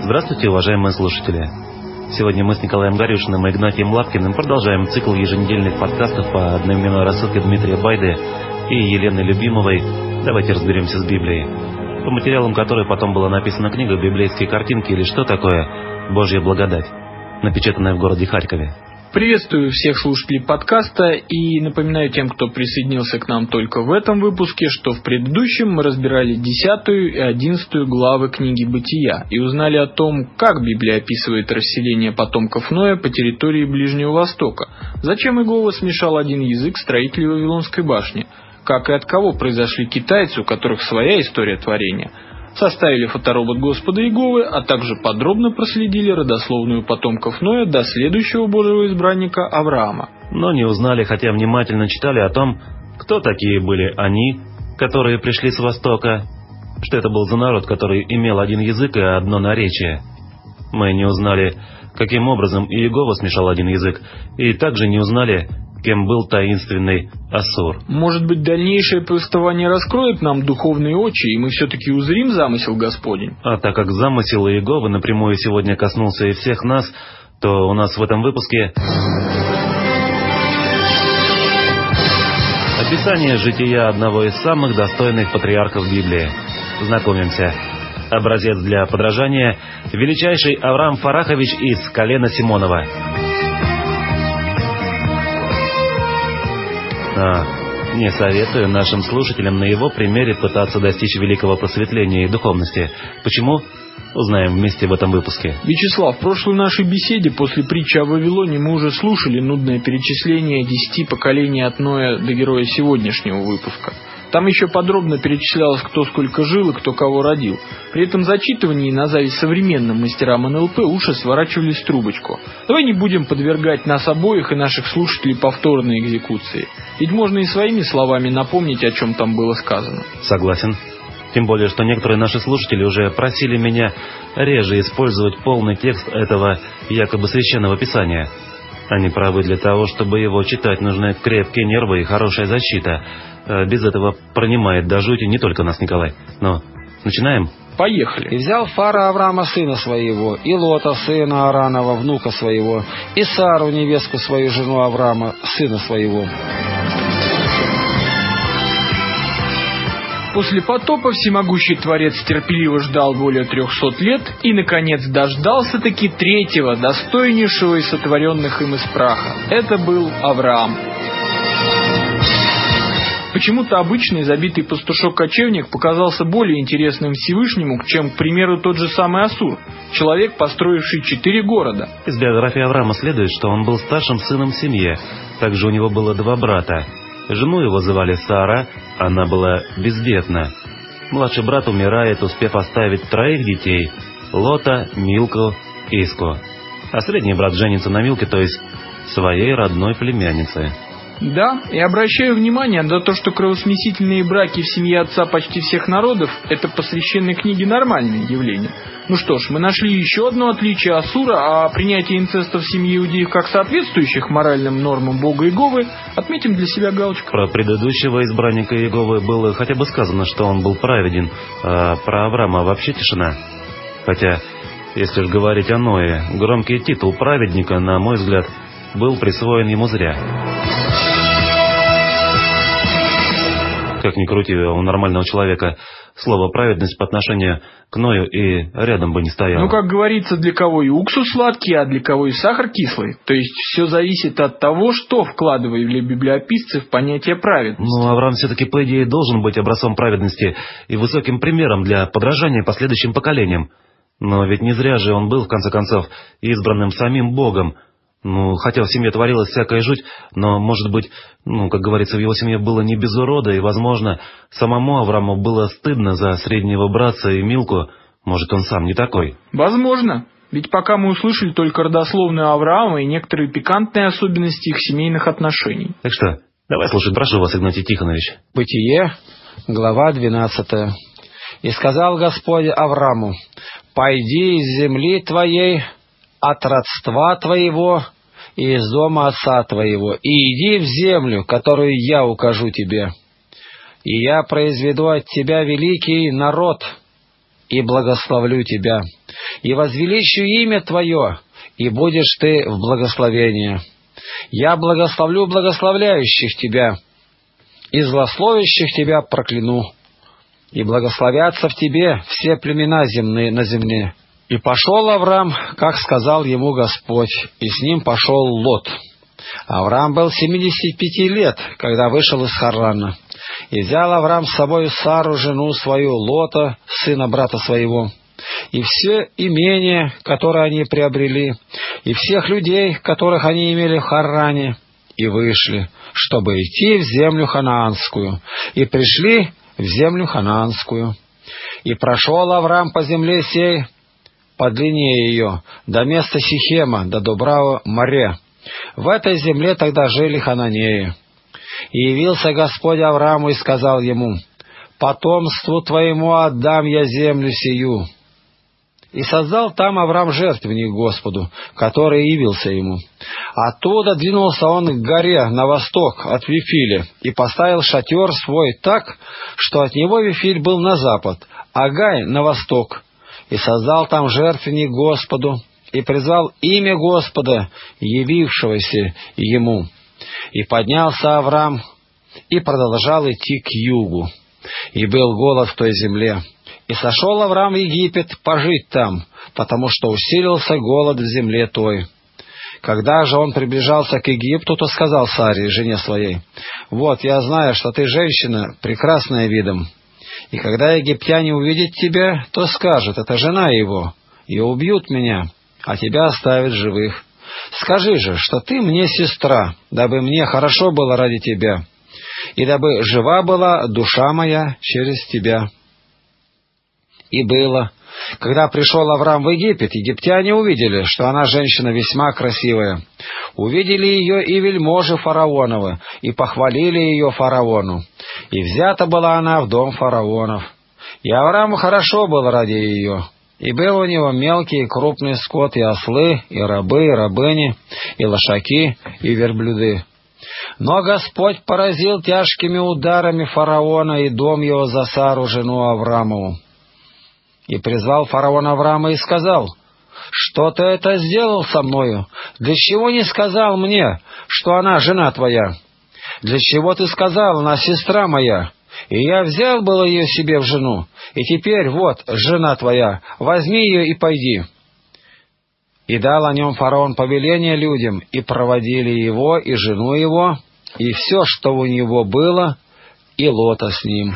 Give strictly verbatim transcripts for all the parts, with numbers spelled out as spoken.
Здравствуйте, уважаемые слушатели! Сегодня мы с Николаем Гарюшиным и Игнатием Лапкиным продолжаем цикл еженедельных подкастов по одноименной рассылке Дмитрия Байды и Елены Любимовой «Давайте разберемся с Библией», по материалам которой потом была написана книга «Библейские картинки» или «Что такое Божья благодать», напечатанная в городе Харькове. Приветствую всех слушателей подкаста и напоминаю тем, кто присоединился к нам только в этом выпуске, что в предыдущем мы разбирали десятую и одиннадцатую главы книги «Бытия» и узнали о том, как Библия описывает расселение потомков Ноя по территории Ближнего Востока, зачем Иегова смешал один язык строителей Вавилонской башни, как и от кого произошли китайцы, у которых своя история творения, составили фоторобот Господа Иеговы, а также подробно проследили родословную потомков Ноя до следующего Божьего избранника Авраама. Но не узнали, хотя внимательно читали о том, кто такие были они, которые пришли с Востока, что это был за народ, который имел один язык и одно наречие. Мы не узнали, каким образом Иегова смешал один язык, и также не узнали, кем был таинственный Ассур. Может быть, дальнейшее повествование раскроет нам духовные очи, и мы все-таки узрим замысел Господень? А так как замысел Иеговы напрямую сегодня коснулся и всех нас, то у нас в этом выпуске описание жития одного из самых достойных патриархов Библии. Знакомимся. Образец для подражания — величайший Авраам Фарахович из колена Симонова. А, не советую нашим слушателям на его примере пытаться достичь великого просветления и духовности. Почему? Узнаем вместе в этом выпуске. Вячеслав, в прошлой нашей беседе после притчи о Вавилоне мы уже слушали нудное перечисление десяти поколений от Ноя до героя сегодняшнего выпуска. Там еще подробно перечислялось, кто сколько жил и кто кого родил. При этом зачитывании на зависть современным мастерам эн эл пэ уши сворачивались в трубочку. Давай не будем подвергать нас обоих и наших слушателей повторной экзекуции. Ведь можно и своими словами напомнить, о чем там было сказано. Согласен. Тем более, что некоторые наши слушатели уже просили меня реже использовать полный текст этого якобы священного писания. Они правы, для того, чтобы его читать, нужны крепкие нервы и хорошая защита. Без этого пронимает до жути не только нас, Николай. Но начинаем? Поехали. «И взял Фара Авраама сына своего, и Лота сына Аранова внука своего, и Сару невестку свою жену Авраама сына своего». После потопа всемогущий Творец терпеливо ждал более трехсот лет и, наконец, дождался-таки третьего, достойнейшего из сотворенных им из праха. Это был Авраам. Почему-то обычный забитый пастушок-кочевник показался более интересным Всевышнему, чем, к примеру, тот же самый Ассур, человек, построивший четыре города. Из биографии Авраама следует, что он был старшим сыном в семье. Также у него было два брата. Жену его звали Сара, она была бездетна. Младший брат умирает, успев оставить троих детей – Лота, Милку, Иску. А средний брат женится на Милке, то есть своей родной племяннице. Да, и обращаю внимание на то, что кровосмесительные браки в семье отца почти всех народов – это по священной книге нормальное явление. Ну что ж, мы нашли еще одно отличие Ассура, а принятие инцеста в семье иудеев как соответствующих моральным нормам Бога Иеговы отметим для себя галочку. Про предыдущего избранника Иеговы было хотя бы сказано, что он был праведен, а про Авраама вообще тишина. Хотя, если уж говорить о Ное, громкий титул праведника, на мой взгляд, был присвоен ему зря. Как ни крути, у нормального человека слово «праведность» по отношению к Ною и рядом бы не стояло. Ну, как говорится, для кого и уксус сладкий, а для кого и сахар кислый. То есть все зависит от того, что вкладывали библиописцы в понятие праведности. Ну, Авраам все-таки, по идее, должен быть образцом праведности и высоким примером для подражания последующим поколениям. Но ведь не зря же он был, в конце концов, избранным самим Богом. Ну, хотя в семье творилась всякая жуть, но, может быть, ну, как говорится, в его семье было не без урода, и, возможно, самому Аврааму было стыдно за среднего братца и Милку. Может, он сам не такой? Возможно. Ведь пока мы услышали только родословную Авраама и некоторые пикантные особенности их семейных отношений. Так что, давай слушать, прошу вас, Игнатий Тихонович. Бытие, глава двенадцатая. «И сказал Господь Аврааму: пойди из земли твоей, от родства твоего и из дома отца твоего, и иди в землю, которую я укажу тебе. И я произведу от тебя великий народ, и благословлю тебя, и возвеличу имя Твое, и будешь Ты в благословении. Я благословлю благословляющих Тебя, и злословящих Тебя прокляну, и благословятся в Тебе все племена земные на земле». И пошел Авраам, как сказал ему Господь, и с ним пошел Лот. Авраам был семидесяти пяти лет, когда вышел из Харрана. И взял Авраам с собою Сару, жену свою, Лота, сына брата своего, и все имения, которые они приобрели, и всех людей, которых они имели в Харране, и вышли, чтобы идти в землю ханаанскую, и пришли в землю ханаанскую. И прошел Авраам по земле сей, по длине ее, до места Сихема, до Дубрава море. В этой земле тогда жили хананеи. И явился Господь Аврааму и сказал ему: «Потомству твоему отдам я землю сию». И создал там Авраам жертвенник Господу, который явился ему. Оттуда двинулся он к горе на восток от Вифиля и поставил шатер свой так, что от него Вифиль был на запад, а Гай на восток. И создал там жертвенник Господу, и призвал имя Господа, явившегося ему. И поднялся Авраам, и продолжал идти к югу. И был голод в той земле. И сошел Авраам в Египет пожить там, потому что усилился голод в земле той. Когда же он приближался к Египту, то сказал Саре, жене своей: «Вот, я знаю, что ты женщина, прекрасная видом. И когда египтяне увидят тебя, то скажут: это жена его, и убьют меня, а тебя оставят живых. Скажи же, что ты мне сестра, дабы мне хорошо было ради тебя, и дабы жива была душа моя через тебя». И было, когда пришел Авраам в Египет, египтяне увидели, что она женщина весьма красивая. Увидели ее и вельможи фараоновы, и похвалили ее фараону. И взята была она в дом фараонов. И Аврааму хорошо было ради ее. И был у него мелкий и крупный скот, и ослы, и рабы, и рабыни, и лошаки, и верблюды. Но Господь поразил тяжкими ударами фараона и дом его за Сару, жену Авраамову. И призвал фараон Авраама и сказал: «Что ты это сделал со мною? Для чего не сказал мне, что она жена твоя? Для чего ты сказал: она сестра моя? И я взял было ее себе в жену, и теперь вот жена твоя, возьми ее и пойди». И дал о нем фараон повеление людям, и проводили его, и жену его, и все, что у него было, и Лота с ним.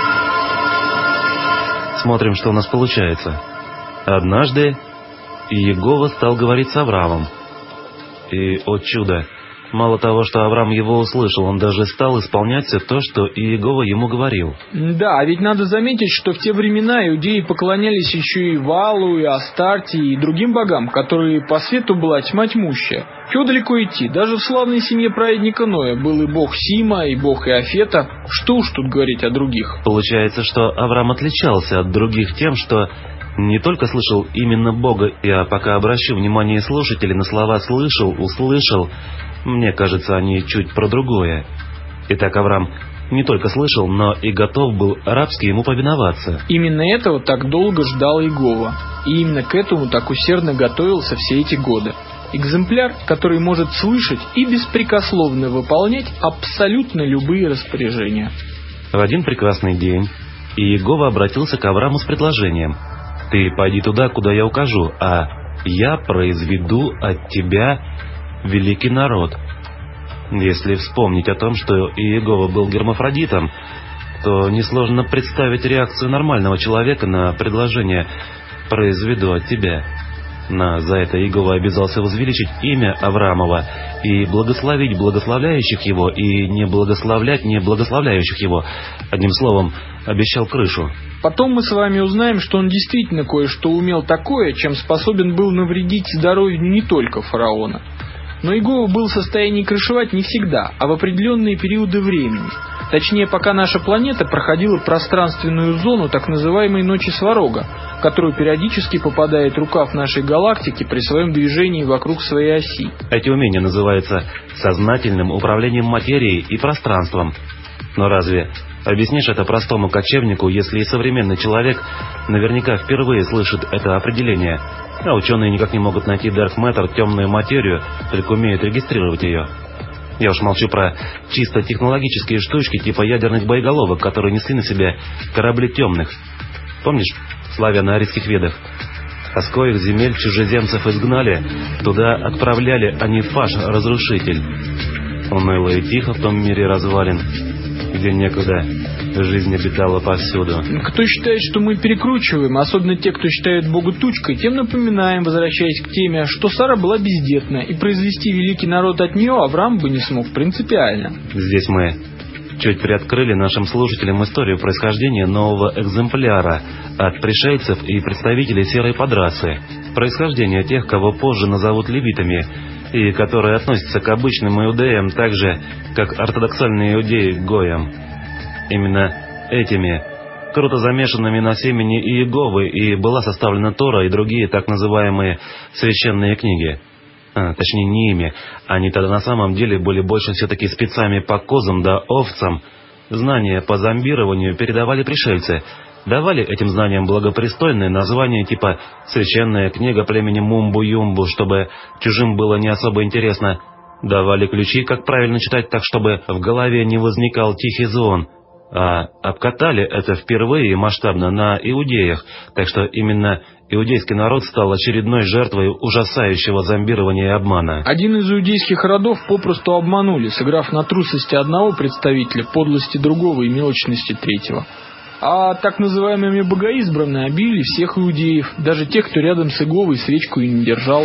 Смотрим, что у нас получается. Однажды Иегова стал говорить с Авраамом. И, о чудо, мало того, что Авраам его услышал, он даже стал исполнять все то, что Иегова ему говорил. Да, а ведь надо заметить, что в те времена иудеи поклонялись еще и Ваалу, и Астарте, и другим богам, которые по свету была тьма тьмущая. Чего далеко идти? Даже в славной семье праведника Ноя был и бог Сима, и бог Иофета. Что уж тут говорить о других. Получается, что Авраам отличался от других тем, что не только слышал именно Бога, я пока обращу внимание слушателей на слова «слышал», «услышал», мне кажется, они чуть про другое. Итак, Авраам не только слышал, но и готов был рабски ему повиноваться. Именно этого так долго ждал Иегова, и именно к этому так усердно готовился все эти годы. Экземпляр, который может слышать и беспрекословно выполнять абсолютно любые распоряжения. В один прекрасный день Иегова обратился к Аврааму с предложением: «Ты пойди туда, куда я укажу, а я произведу от тебя великий народ». Если вспомнить о том, что Иегова был гермафродитом, то несложно представить реакцию нормального человека на предложение «произведу от тебя». Но за это Иегова обязался возвеличить имя Авраамова и благословить благословляющих его, и не благословлять не благословляющих его. Одним словом, обещал крышу. Потом мы с вами узнаем, что он действительно кое-что умел такое, чем способен был навредить здоровью не только фараона. Но Иегова был в состоянии крышевать не всегда, а в определенные периоды времени. Точнее, пока наша планета проходила пространственную зону так называемой Ночи Сварога, в которую периодически попадает рукав нашей галактики при своем движении вокруг своей оси. Эти умения называются сознательным управлением материей и пространством. Но разве объяснишь это простому кочевнику, если и современный человек наверняка впервые слышит это определение, а ученые никак не могут найти dark matter, темную материю, только умеют регистрировать ее? Я уж молчу про чисто технологические штучки типа ядерных боеголовок, которые несли на себе корабли темных. Помнишь славяно-арийских ведах? А с коих земель чужеземцев изгнали, туда отправляли они фаш-разрушитель. Уныло и тихо в том мире развалин, где некуда жизнь обитала повсюду. Кто считает, что мы перекручиваем, особенно те, кто считает Бога тучкой, тем напоминаем, возвращаясь к теме, что Сара была бездетна, и произвести великий народ от нее Авраам бы не смог принципиально. Здесь мы чуть приоткрыли нашим слушателям историю происхождения нового экземпляра от пришельцев и представителей серой подрасы, происхождение тех, кого позже назовут левитами, и которые относятся к обычным иудеям так же, как ортодоксальные иудеи к гоям. Именно этими, круто замешанными на семени Иеговы, и была составлена Тора и другие так называемые священные книги. А, точнее, не ими. Они тогда на самом деле были больше все-таки спецами по козам да овцам. Знания по зомбированию передавали пришельцы. Давали этим знаниям благопристойные названия типа «Священная книга племени Мумбу-Юмбу», чтобы чужим было не особо интересно. Давали ключи, как правильно читать так, чтобы в голове не возникал тихий звон. А обкатали это впервые масштабно на иудеях, так что именно иудейский народ стал очередной жертвой ужасающего зомбирования и обмана. Один из иудейских родов попросту обманули, сыграв на трусости одного представителя, подлости другого и мелочности третьего. А так называемыми богоизбранные обили всех иудеев, даже тех, кто рядом с Иеговой свечку и не держал.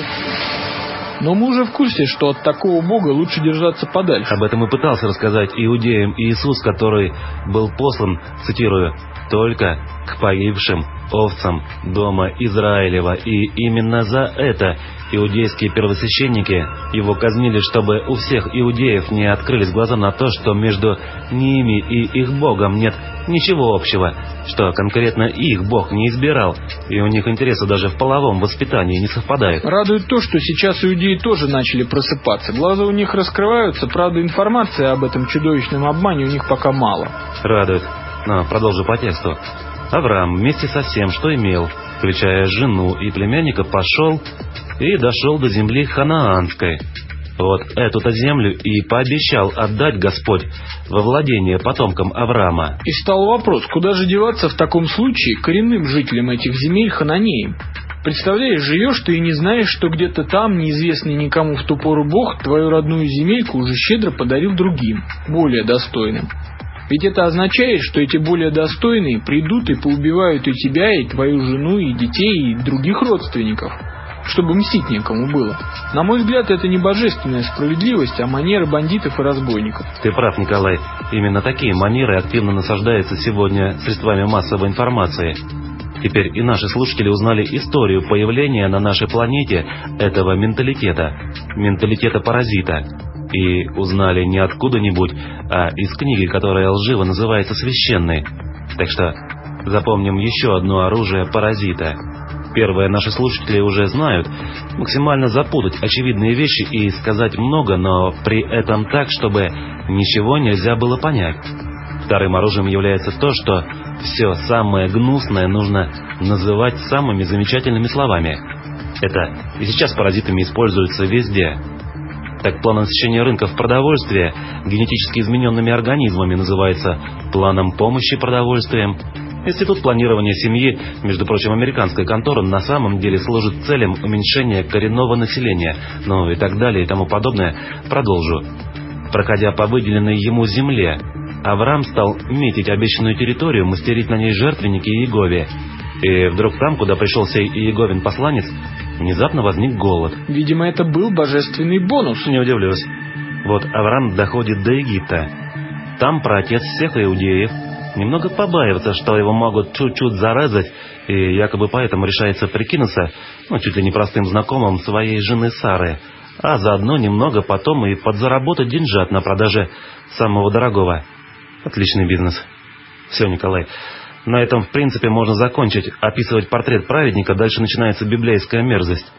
Но мы уже в курсе, что от такого бога лучше держаться подальше. Об этом и пытался рассказать иудеям Иисус, который был послан, цитирую, «только к погибшим овцам дома Израилева». И именно за это иудейские первосвященники его казнили, чтобы у всех иудеев не открылись глаза на то, что между ними и их богом нет ничего общего, что конкретно их бог не избирал, и у них интересы даже в половом воспитании не совпадают. Радует то, что сейчас иудеи тоже начали просыпаться. Глаза у них раскрываются, правда, информации об этом чудовищном обмане у них пока мало. Радует. Но продолжу по тексту. Авраам вместе со всем, что имел, включая жену и племянника, пошел и дошел до земли ханаанской. Вот эту-то землю и пообещал отдать Господь во владение потомкам Авраама. И стал вопрос, куда же деваться в таком случае коренным жителям этих земель хананеям? Представляешь, живешь ты и не знаешь, что где-то там, неизвестный никому в ту пору Бог, твою родную земельку уже щедро подарил другим, более достойным. Ведь это означает, что эти более достойные придут и поубивают и тебя, и твою жену, и детей, и других родственников, чтобы мстить некому было. На мой взгляд, это не божественная справедливость, а манеры бандитов и разбойников. Ты прав, Николай. Именно такие манеры активно насаждаются сегодня средствами массовой информации. Теперь и наши слушатели узнали историю появления на нашей планете этого менталитета, менталитета-паразита. И узнали не откуда-нибудь, а из книги, которая лживо называется «Священной». Так что запомним еще одно оружие паразита. Первое, наши слушатели уже знают, максимально запутать очевидные вещи и сказать много, но при этом так, чтобы ничего нельзя было понять. Вторым оружием является то, что все самое гнусное нужно называть самыми замечательными словами. Это и сейчас паразитами используется везде. Так, план насыщения рынков продовольствия генетически измененными организмами называется планом помощи продовольствием. Институт планирования семьи, между прочим, американская контора, на самом деле служит целям уменьшения коренного населения, ну и так далее и тому подобное. Продолжу. Проходя по выделенной ему земле, Авраам стал метить обещанную территорию, мастерить на ней жертвенники Иегове. И вдруг там, куда пришел сей Иеговин посланец, внезапно возник голод. Видимо, это был божественный бонус. Не удивлюсь. Вот Авраам доходит до Египта. Там праотец всех иудеев немного побаивается, что его могут чуть-чуть зарезать, и якобы поэтому решается прикинуться, ну, чуть ли не простым знакомым своей жены Сары, а заодно немного потом и подзаработать деньжат на продаже самого дорогого. Отличный бизнес. Все, Николай. На этом, в принципе, можно закончить описывать портрет праведника, дальше начинается библейская мерзость.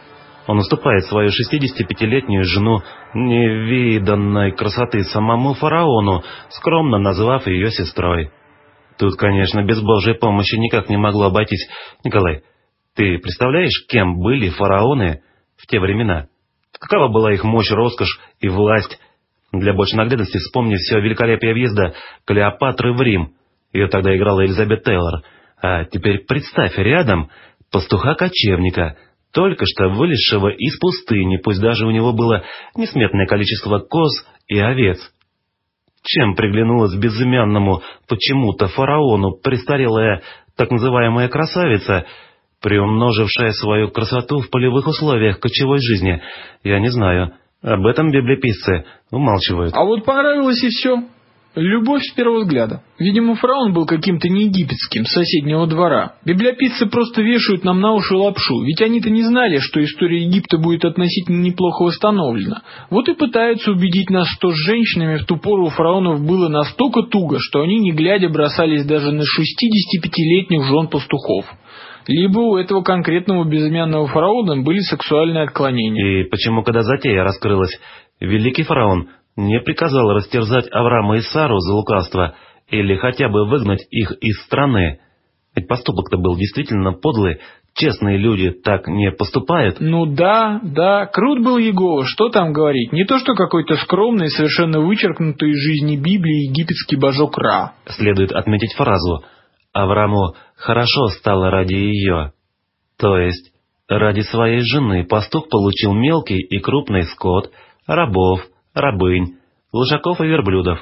Он уступает свою шестидесятипятилетнюю жену невиданной красоты самому фараону, скромно назвав ее сестрой. Тут, конечно, без Божьей помощи никак не могло обойтись. Николай, ты представляешь, кем были фараоны в те времена? Какова была их мощь, роскошь и власть? Для большей наглядности вспомни все великолепие въезда Клеопатры в Рим. Ее тогда играла Элизабет Тейлор. А теперь представь рядом пастуха-кочевника, только что вылезшего из пустыни, пусть даже у него было несметное количество коз и овец. Чем приглянулась безымянному почему-то фараону престарелая так называемая красавица, приумножившая свою красоту в полевых условиях кочевой жизни? Я не знаю. Об этом библиописцы умалчивают. А вот понравилось и все. Любовь с первого взгляда. Видимо, фараон был каким-то не египетским, с соседнего двора. Библиописцы просто вешают нам на уши лапшу, ведь они-то не знали, что история Египта будет относительно неплохо восстановлена. Вот и пытаются убедить нас, что с женщинами в ту пору у фараонов было настолько туго, что они, не глядя, бросались даже на шестидесятипятилетних жен пастухов. Либо у этого конкретного безымянного фараона были сексуальные отклонения. И почему, когда затея раскрылась, великий фараон не приказал растерзать Авраама и Сару за лукавство или хотя бы выгнать их из страны? Ведь поступок-то был действительно подлый. Честные люди так не поступают. Ну да, да, крут был Егова, что там говорить. Не то что какой-то скромный, совершенно вычеркнутый из жизни Библии египетский божок Ра. Следует отметить фразу «Аврааму хорошо стало ради ее». То есть ради своей жены пастух получил мелкий и крупный скот, рабов, рабынь, лошаков и верблюдов.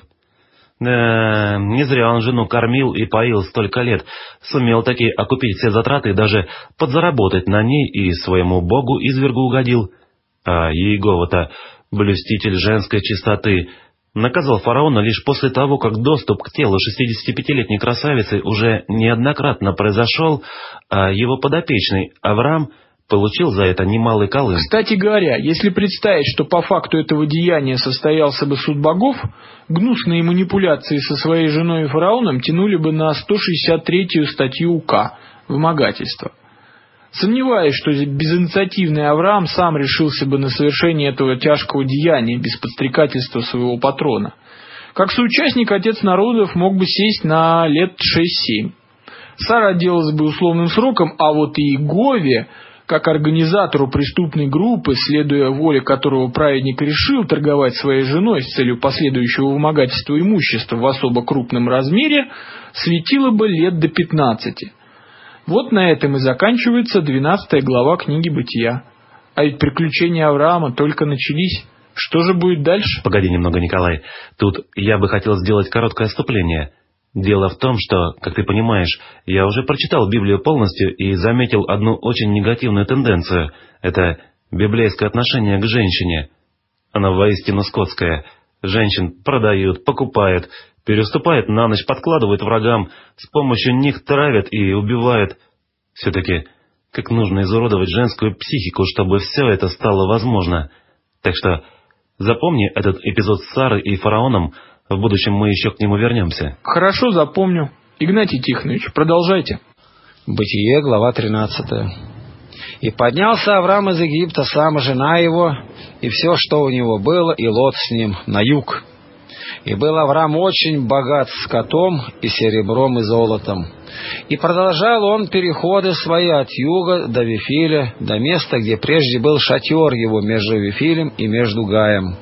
Да, не зря он жену кормил и поил столько лет, сумел таки окупить все затраты и даже подзаработать на ней и своему богу извергу угодил. А Иегова-то, блюститель женской чистоты, наказал фараона лишь после того, как доступ к телу шестидесятипятилетней красавицы уже неоднократно произошел, а его подопечный Авраам получил за это немалый колым. Кстати говоря, если представить, что по факту этого деяния состоялся бы суд богов, гнусные манипуляции со своей женой и фараоном тянули бы на сто шестьдесят третью статью УК «Вымогательство». Сомневаюсь, что безинициативный Авраам сам решился бы на совершение этого тяжкого деяния без подстрекательства своего патрона. Как соучастник отец народов мог бы сесть на лет шесть-семь. Сара отделалась бы условным сроком, а вот и Иегове, как организатору преступной группы, следуя воле которого праведник решил торговать своей женой с целью последующего вымогательства имущества в особо крупном размере, светило бы лет до пятнадцати. Вот на этом и заканчивается двенадцатая глава книги Бытия. А ведь приключения Авраама только начались. Что же будет дальше? Погоди немного, Николай. Тут я бы хотел сделать короткое отступление. Дело в том, что, как ты понимаешь, я уже прочитал Библию полностью и заметил одну очень негативную тенденцию. Это библейское отношение к женщине. Оно воистину скотское. Женщин продают, покупают, переступают на ночь, подкладывают врагам, с помощью них травят и убивают. Все-таки, как нужно изуродовать женскую психику, чтобы все это стало возможно. Так что запомни этот эпизод с Сарой и фараоном. В будущем мы еще к нему вернемся. Хорошо, запомню. Игнатий Тихонович, продолжайте. Бытие, глава тринадцатая. «И поднялся Авраам из Египта, сам и жена его, и все, что у него было, и Лот с ним, на юг. И был Авраам очень богат скотом, и серебром, и золотом. И продолжал он переходы свои от юга до Вифиля, до места, где прежде был шатер его между Вифилем и между Гаем,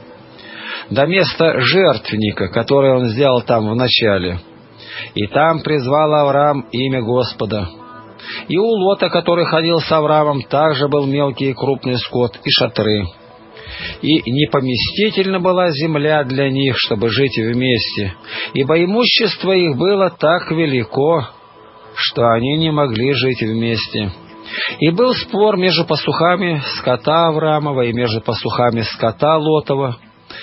до места жертвенника, который он сделал там вначале. И там призвал Авраам имя Господа. И у Лота, который ходил с Авраамом, также был мелкий и крупный скот и шатры. И непоместительна была земля для них, чтобы жить вместе, ибо имущество их было так велико, что они не могли жить вместе. И был спор между пастухами скота Авраамова и между пастухами скота Лотова.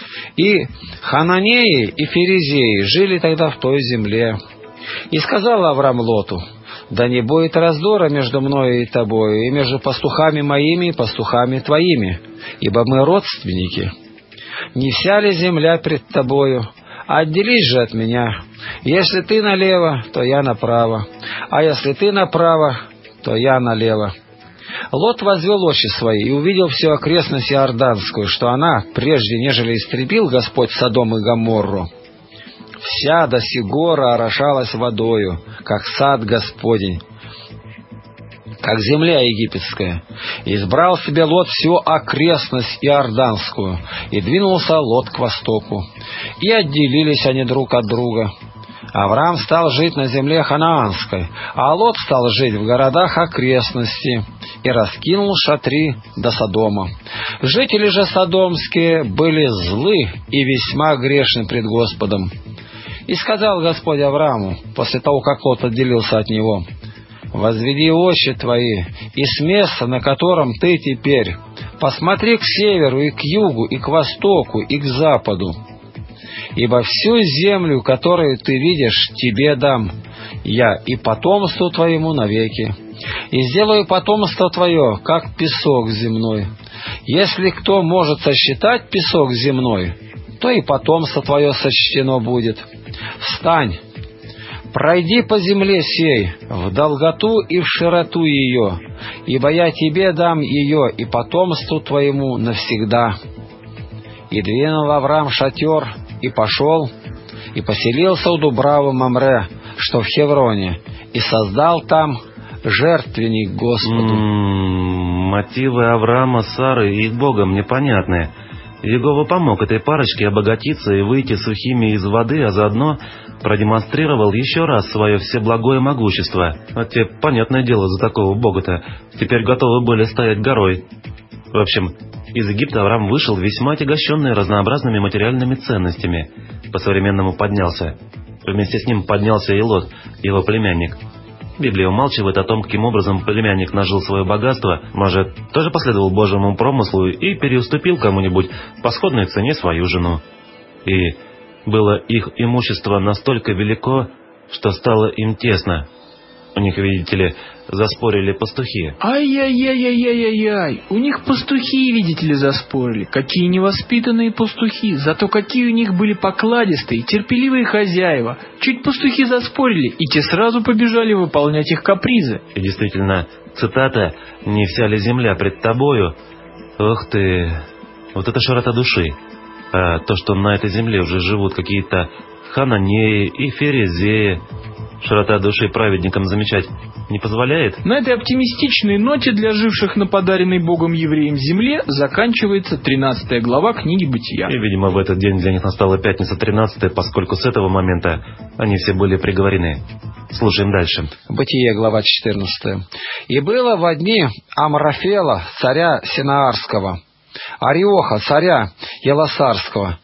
И Хананеи и Ферезеи жили тогда в той земле. И сказал Авраам Лоту: да не будет раздора между мною и тобою, и между пастухами моими и пастухами твоими, ибо мы родственники. Не вся ли земля пред тобою? Отделись же от меня. Если ты налево, то я направо, а если ты направо, то я налево. Лот возвел очи свои и увидел всю окрестность Иорданскую, что она, прежде нежели истребил Господь Содом и Гоморру, вся до сих гора орошалась водою, как сад Господень, как земля египетская. Избрал себе Лот всю окрестность Иорданскую, и двинулся Лот к востоку. И отделились они друг от друга. Авраам стал жить на земле ханаанской, а Лот стал жить в городах окрестности, и раскинул шатри до Содома. Жители же содомские были злы и весьма грешны пред Господом. И сказал Господь Аврааму, после того, как Лот отделился от него: «Возведи очи твои, и с места, на котором ты теперь, посмотри к северу и к югу, и к востоку, и к западу. Ибо всю землю, которую ты видишь, тебе дам я и потомству твоему навеки. И сделаю потомство твое, как песок земной. Если кто может сосчитать песок земной, то и потомство твое сочтено будет. Встань, пройди по земле сей, в долготу и в широту ее, ибо я тебе дам ее и потомству твоему навсегда». И двинул Авраам шатер, и пошел, и поселился у Дубравы Мамре, что в Хевроне, и создал там жертвенник Господу. М-м, мотивы Авраама, Сары и их Бога мне понятны. Иегова помог этой парочке обогатиться и выйти сухими из воды, а заодно продемонстрировал еще раз свое всеблагое могущество. А те, понятное дело, за такого Бога-то теперь готовы были стоять горой. В общем, из Египта Авраам вышел весьма отягощенный разнообразными материальными ценностями. По-современному поднялся. Вместе с ним поднялся и Лот, его племянник. Библия умалчивает о том, каким образом племянник нажил свое богатство, может, тоже последовал Божьему промыслу и переуступил кому-нибудь по сходной цене свою жену. И было их имущество настолько велико, что стало им тесно. У них, видите ли, заспорили пастухи. Ай-яй-яй-яй-яй-яй, у них пастухи, видите ли, заспорили. Какие невоспитанные пастухи, зато какие у них были покладистые, терпеливые хозяева. Чуть пастухи заспорили, и те сразу побежали выполнять их капризы. И действительно, цитата «Не вся ли земля пред тобою?» Ох ты, вот это широта души. А то, что на этой земле уже живут какие-то хананеи и ферезеи, широта души праведникам замечать не позволяет? На этой оптимистичной ноте для живших на подаренной Богом евреям земле заканчивается тринадцатая глава книги Бытия. И, видимо, в этот день для них настала пятница тринадцатая, поскольку с этого момента они все были приговорены. Слушаем дальше. Бытие, глава четырнадцатая. «И было во дни Амрафела, царя Синаарского, Ариоха, царя Еласарского,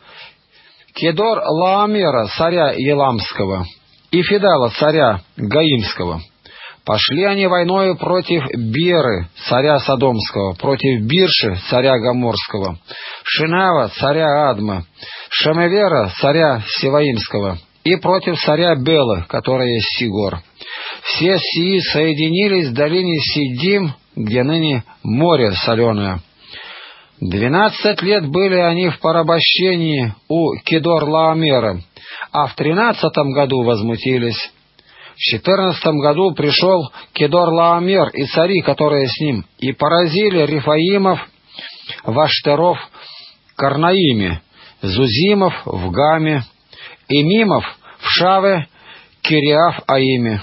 Кедор Лаомера, царя Еламского, и Фидала, царя Гаимского. Пошли они войною против Беры, царя Содомского, против Бирши, царя Гоморского, Шинава, царя Адма, Шемевера, царя Севаимского, и против царя Белы, который есть Сигор. Все сии соединились в долине Сидим, где ныне море соленое. Двенадцать лет были они в порабощении у Кедор-Лаомера, а в тринадцатом году возмутились. В четырнадцатом году пришел Кедор-Лаомер и цари, которые с ним, и поразили Рифаимов в Аштеров Карнаиме, Зузимов в Гаме, Имимов в Шаве Кириаф-Аиме,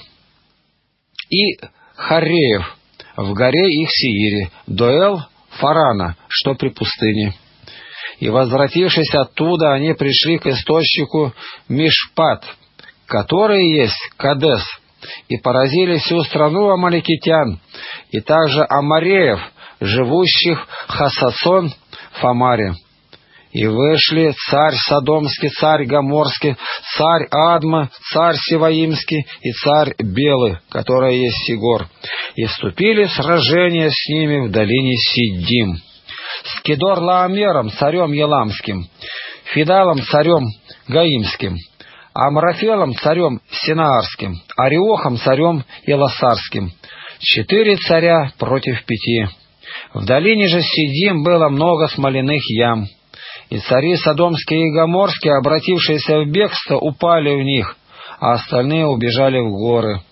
и Хареев в горе их Сиире, Доэл Фарана, что при пустыне. И, возвратившись оттуда, они пришли к источнику Мишпат, который есть Кадес, и поразили всю страну амаликитян, и также амареев, живущих Хасацон в Амаре. И вышли царь Содомский, царь Гоморский, царь Адма, царь Севаимский и царь Белы, который есть Сигор, и вступили в сражение с ними в долине Сидим. С Кедор-Лаомером, царем Еламским, Фидалом, царем Гаимским, Амрафелом, царем Синаарским, Ариохом, царем Еласарским. Четыре царя против пяти. В долине же Сидим было много смоляных ям. И цари Содомские и Гоморские, обратившиеся в бегство, упали в них, а остальные убежали в горы.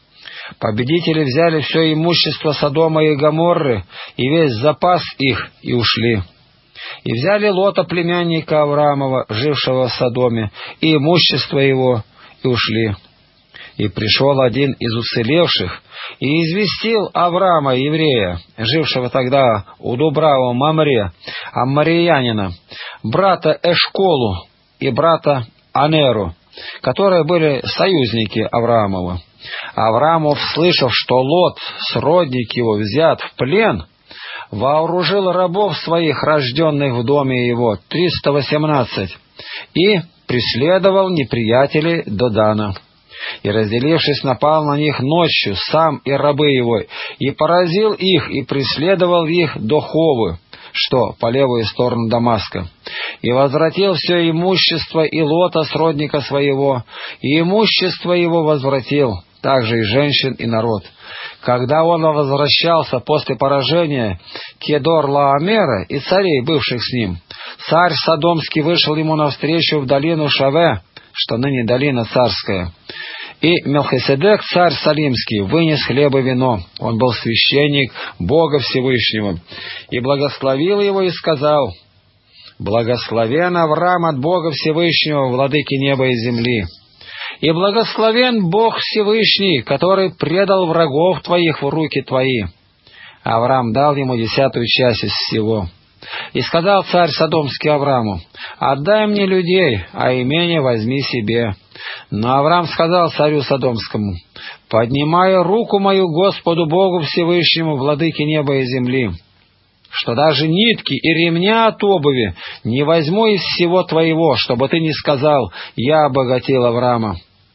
Победители взяли все имущество Содома и Гоморры и весь запас их и ушли. И взяли Лота, племянника Авраамова, жившего в Содоме, и имущество его, и ушли. И пришел один из уцелевших и известил Авраама, еврея, жившего тогда у Дубрава Мамре, аммариянина, брата Эшколу и брата Анеру, которые были союзники Авраамова. Авраамов, слышав, что Лот, сродник его, взят в плен, вооружил рабов своих, рожденных в доме его, триста восемнадцать, и преследовал неприятелей до Дана. И, разделившись, напал на них ночью, сам и рабы его, и поразил их, и преследовал их до Ховы, что по левую сторону Дамаска, и возвратил все имущество и Лота, сродника своего, и имущество его возвратил, также и женщин, и народ. Когда он возвращался после поражения Кедор-Лаомера и царей, бывших с ним, царь Содомский вышел ему навстречу в долину Шаве, что ныне долина царская. И Мелхиседек, царь Салимский, вынес хлеб и вино. Он был священник Бога Всевышнего. И благословил его и сказал: «Благословен Авраам от Бога Всевышнего, владыки неба и земли. И благословен Бог Всевышний, который предал врагов твоих в руки твои». Авраам дал ему десятую часть из всего. И сказал царь Содомский Аврааму: «Отдай мне людей, а имение возьми себе». Но Авраам сказал царю Содомскому: «Поднимаю руку мою Господу Богу Всевышнему, владыке неба и земли, что даже нитки и ремня от обуви не возьму из всего твоего, чтобы ты не сказал: я обогатил Авраама.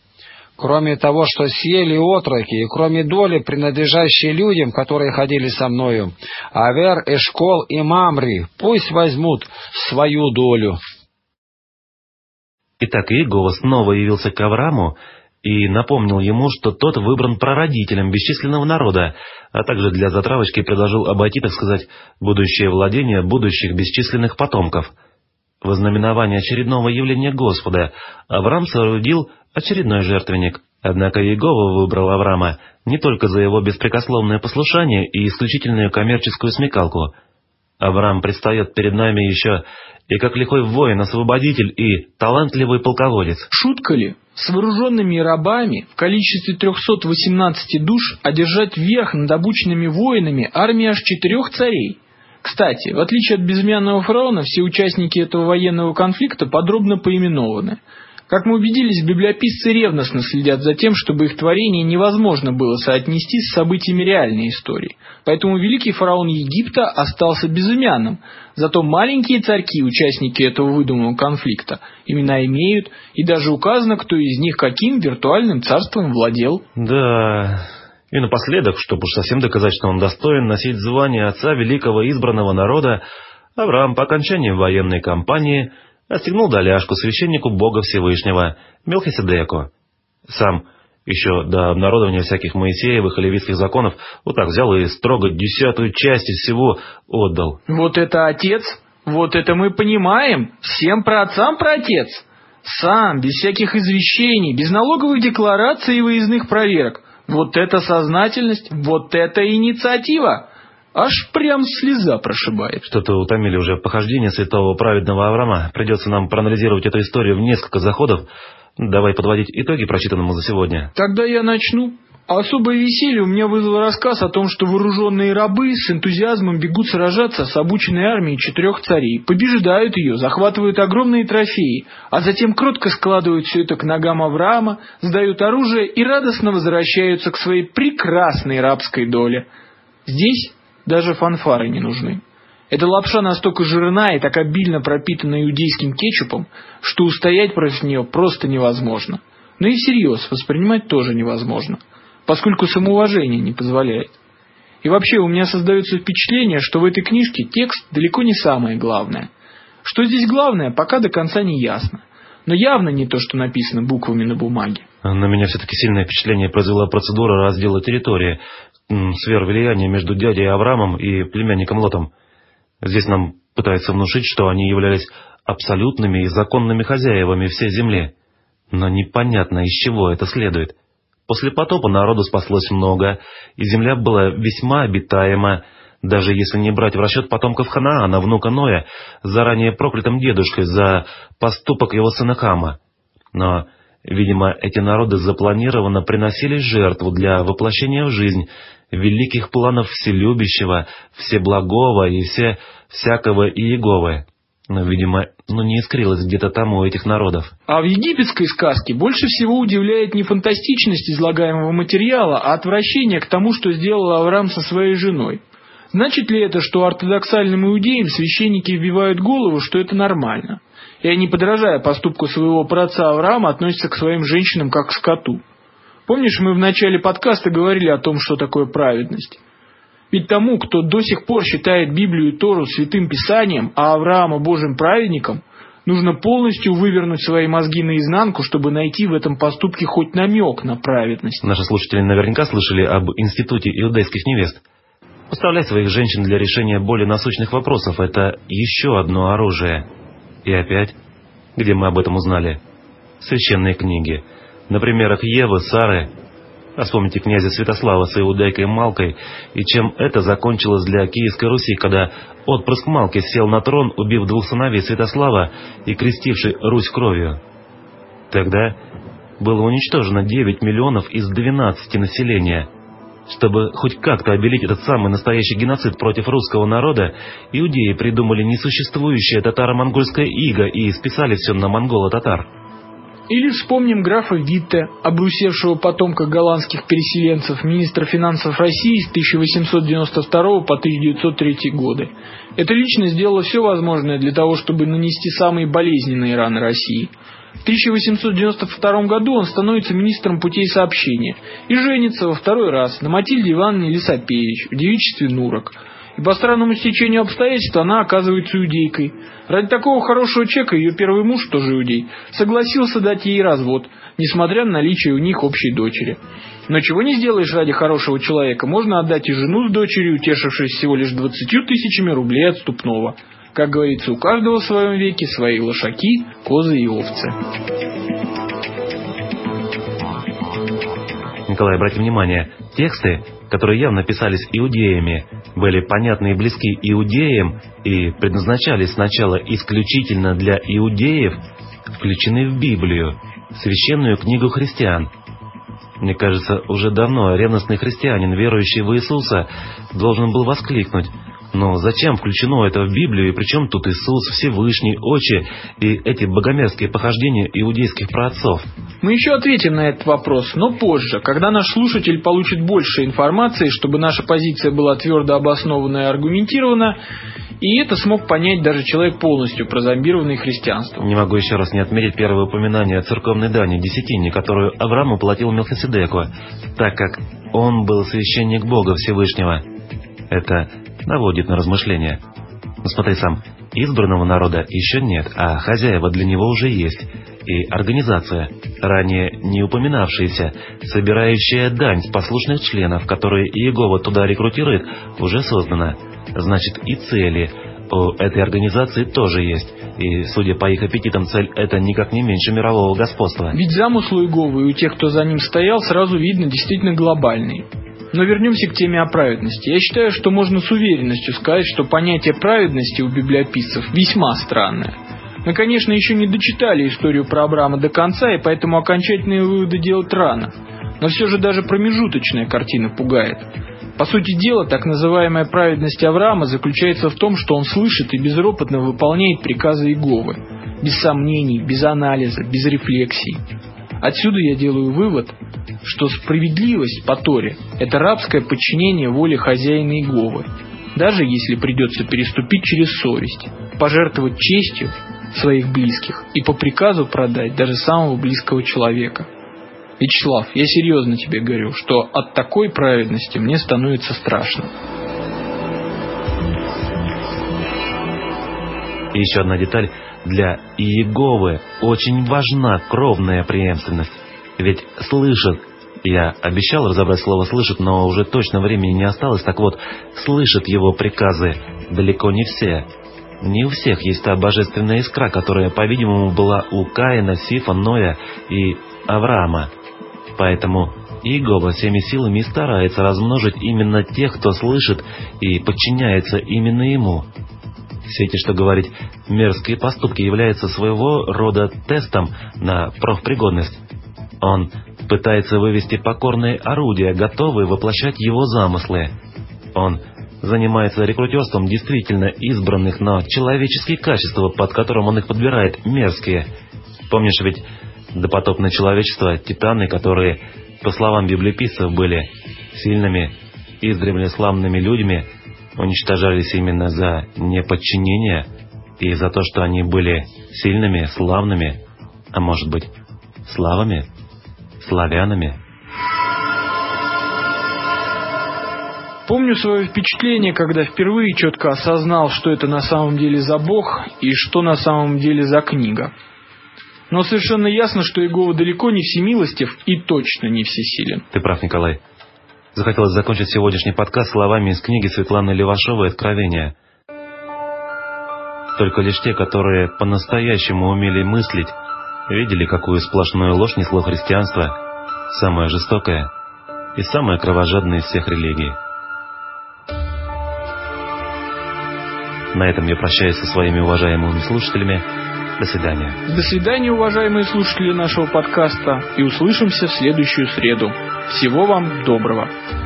Кроме того, что съели отроки, и кроме доли, принадлежащей людям, которые ходили со мною, Авер, Эшкол и Мамри пусть возьмут свою долю». Итак, Иегова снова явился к Аврааму и напомнил ему, что тот выбран прародителем бесчисленного народа, а также для затравочки предложил обойти, так сказать, будущее владение будущих бесчисленных потомков. Во знаменование очередного явления Господа Авраам соорудил очередной жертвенник. Однако Иегова выбрал Авраама не только за его беспрекословное послушание и исключительную коммерческую смекалку. Авраам предстает перед нами еще и как лихой воин-освободитель и талантливый полководец. Шутка ли? С вооруженными рабами в количестве трехсот восемнадцати душ одержать верх над обученными воинами армии аж четырех царей. Кстати, в отличие от безымянного фараона, все участники этого военного конфликта подробно поименованы. Как мы убедились, библиописцы ревностно следят за тем, чтобы их творение невозможно было соотнести с событиями реальной истории. Поэтому великий фараон Египта остался безымянным. Зато маленькие царьки, участники этого выдуманного конфликта, имена имеют, и даже указано, кто из них каким виртуальным царством владел. Да, и напоследок, чтобы уж совсем доказать, что он достоин носить звание отца великого избранного народа, Авраам по окончании военной кампании отстегнул доляшку священнику Бога Всевышнего, Мелхиседеку. Сам, еще до обнародования всяких Моисеевых и левитских законов, вот так взял и строго десятую часть из всего отдал. Вот это отец, вот это мы понимаем, всем праотцам праотец. Сам, без всяких извещений, без налоговых деклараций и выездных проверок. Вот это сознательность, вот это инициатива. Аж прям слеза прошибает. Что-то утомили уже похождения святого праведного Авраама. Придется нам проанализировать эту историю в несколько заходов. Давай подводить итоги прочитанному за сегодня. Тогда я начну. Особое веселье у меня вызвал рассказ о том, что вооруженные рабы с энтузиазмом бегут сражаться с обученной армией четырех царей, побеждают ее, захватывают огромные трофеи, а затем кротко складывают все это к ногам Авраама, сдают оружие и радостно возвращаются к своей прекрасной рабской доле. Здесь даже фанфары не нужны. Эта лапша настолько жирна и так обильно пропитана иудейским кетчупом, что устоять против нее просто невозможно. Но и всерьез воспринимать тоже невозможно, поскольку самоуважение не позволяет. И вообще у меня создается впечатление, что в этой книжке текст далеко не самое главное. Что здесь главное, пока до конца не ясно. Но явно не то, что написано буквами на бумаге. На меня все-таки сильное впечатление произвела процедура раздела территории, сфер влияния между дядей Авраамом и племянником Лотом. Здесь нам пытаются внушить, что они являлись абсолютными и законными хозяевами всей земли. Но непонятно, из чего это следует. После потопа народу спаслось много, и земля была весьма обитаема, даже если не брать в расчет потомков Ханаана, внука Ноя, заранее проклятым дедушкой за поступок его сына Хама. Но, видимо, эти народы запланированно приносили жертву для воплощения в жизнь великих планов Вселюбящего, Всеблагого и все всякого Иеговы. Но, видимо, ну не искрилось где-то там у этих народов. А в египетской сказке больше всего удивляет не фантастичность излагаемого материала, а отвращение к тому, что сделал Авраам со своей женой. Значит ли это, что ортодоксальным иудеям священники вбивают в голову, что это нормально, и они, подражая поступку своего праотца Авраама, относятся к своим женщинам как к скоту? Помнишь, мы в начале подкаста говорили о том, что такое праведность? Ведь тому, кто до сих пор считает Библию и Тору святым писанием, а Авраама Божьим праведником, нужно полностью вывернуть свои мозги наизнанку, чтобы найти в этом поступке хоть намек на праведность. Наши слушатели наверняка слышали об институте иудейских невест. Поставлять своих женщин для решения более насущных вопросов – это еще одно оружие. И опять, где мы об этом узнали? Священные книги. На примерах Евы, Сары. А вспомните князя Святослава с иудейкой Малкой, и чем это закончилось для Киевской Руси, когда отпрыск Малки сел на трон, убив двух сыновей Святослава и крестивший Русь кровью. Тогда было уничтожено девять миллионов из двенадцати населения. Чтобы хоть как-то обелить этот самый настоящий геноцид против русского народа, иудеи придумали несуществующее татаро-монгольское иго и списали все на монголо-татар. Или вспомним графа Витте, обрусевшего потомка голландских переселенцев, министра финансов России с тысяча восемьсот девяносто второго по тысяча девятьсот третий годы. Эта личность сделала все возможное для того, чтобы нанести самые болезненные раны России. В тысяча восемьсот девяносто втором году он становится министром путей сообщения и женится во второй раз на Матильде Ивановне Лисапевич в девичестве Нурок. И по странному стечению обстоятельств она оказывается иудейкой. Ради такого хорошего человека ее первый муж, тоже иудей, согласился дать ей развод, несмотря на наличие у них общей дочери. Но чего не сделаешь ради хорошего человека, можно отдать и жену с дочерью, утешившись всего лишь двадцатью тысячами рублей отступного. Как говорится, у каждого в своем веке свои лошаки, козы и овцы. Николай, обратите внимание, тексты, которые явно писались иудеями, были понятны и близки иудеям и предназначались сначала исключительно для иудеев, включены в Библию, священную книгу христиан. Мне кажется, уже давно ревностный христианин, верующий в Иисуса, должен был воскликнуть: но зачем включено это в Библию, и причем тут Иисус, Всевышний, Отче и эти богомерзкие похождения иудейских праотцов? Мы еще ответим на этот вопрос, но позже, когда наш слушатель получит больше информации, чтобы наша позиция была твердо обоснована и аргументирована, и это смог понять даже человек, полностью прозомбированный христианством. Не могу еще раз не отметить первое упоминание о церковной дани, десятине, которую Авраам уплатил Мелхиседеку, так как он был священник Бога Всевышнего. Это наводит на размышления. Но смотри сам, избранного народа еще нет, а хозяева для него уже есть. И организация, ранее не упоминавшаяся, собирающая дань с послушных членов, которые Иегова туда рекрутирует, уже создана. Значит, и цели у этой организации тоже есть. И, судя по их аппетитам, цель это никак не меньше мирового господства. Ведь замысл Иеговы и у тех, кто за ним стоял, сразу видно действительно глобальный. Но вернемся к теме о праведности. Я считаю, что можно с уверенностью сказать, что понятие праведности у библиописцев весьма странное. Мы, конечно, еще не дочитали историю про Авраама до конца, и поэтому окончательные выводы делать рано. Но все же даже промежуточная картина пугает. По сути дела, так называемая праведность Авраама заключается в том, что он слышит и безропотно выполняет приказы Иеговы. Без сомнений, без анализа, без рефлексий. Отсюда я делаю вывод, что справедливость по Торе – это рабское подчинение воле хозяина Иеговы, даже если придется переступить через совесть, пожертвовать честью своих близких и по приказу продать даже самого близкого человека. Вячеслав, я серьезно тебе говорю, что от такой праведности мне становится страшно. И еще одна деталь. Для Иеговы очень важна кровная преемственность. Ведь слышат, я обещал разобрать слово «слышат», но уже точно времени не осталось, так вот, слышат его приказы далеко не все. Не у всех есть та божественная искра, которая, по-видимому, была у Каина, Сифа, Ноя и Авраама. Поэтому Иегова всеми силами и старается размножить именно тех, кто слышит и подчиняется именно ему. Все эти, что говорить, мерзкие поступки являются своего рода тестом на профпригодность. Он пытается вывести покорные орудия, готовые воплощать его замыслы. Он занимается рекрутерством действительно избранных, но человеческие качества, под которым он их подбирает, мерзкие. Помнишь ведь допотопное человечество, титаны, которые, по словам библиописцев, были сильными, издревле славными людьми, уничтожались именно за неподчинение и за то, что они были сильными, славными, а может быть, славами, славянами. Помню свое впечатление, когда впервые четко осознал, что это на самом деле за Бог и что на самом деле за книга. Но совершенно ясно, что Иегова далеко не всемилостив и точно не всесилен. Ты прав, Николай. Захотелось закончить сегодняшний подкаст словами из книги Светланы Левашовой «Откровение». Только лишь те, которые по-настоящему умели мыслить, видели, какую сплошную ложь несло христианство, самое жестокое и самое кровожадное из всех религий. На этом я прощаюсь со своими уважаемыми слушателями. До свидания. До свидания, уважаемые слушатели нашего подкаста, и услышимся в следующую среду. Всего вам доброго.